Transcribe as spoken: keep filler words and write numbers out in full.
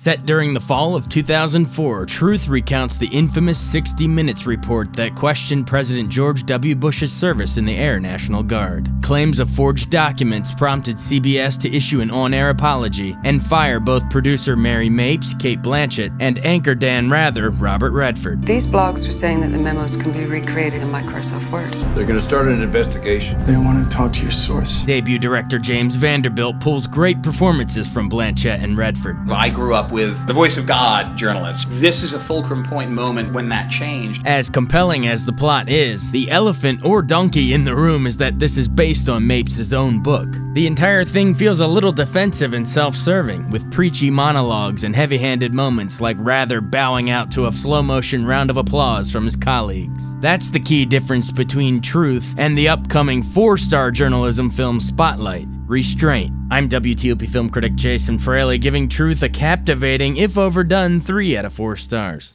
Set during the fall of two thousand four, Truth recounts the infamous sixty minutes report that questioned President George W. Bush's service in the Air National Guard. Claims of forged documents prompted C B S to issue an on-air apology and fire both producer Mary Mapes, Cate Blanchett, and anchor Dan Rather, Robert Redford. These blogs are saying that the memos can be recreated in Microsoft Word. They're going to start an investigation. They want to talk to your source. Debut director James Vanderbilt pulls great performances from Blanchett and Redford. I grew up with the voice of God journalists. This is a fulcrum point moment when that changed. As compelling as the plot is, the elephant or donkey in the room is that this is based on Mapes' own book. The entire thing feels a little defensive and self-serving, with preachy monologues and heavy-handed moments like Rather bowing out to a slow-motion round of applause from his colleagues. That's the key difference between Truth and the upcoming four-star journalism film Spotlight, Restraint. I'm W T O P film critic Jason Fraley, giving Truth a captivating, if overdone, three out of four stars.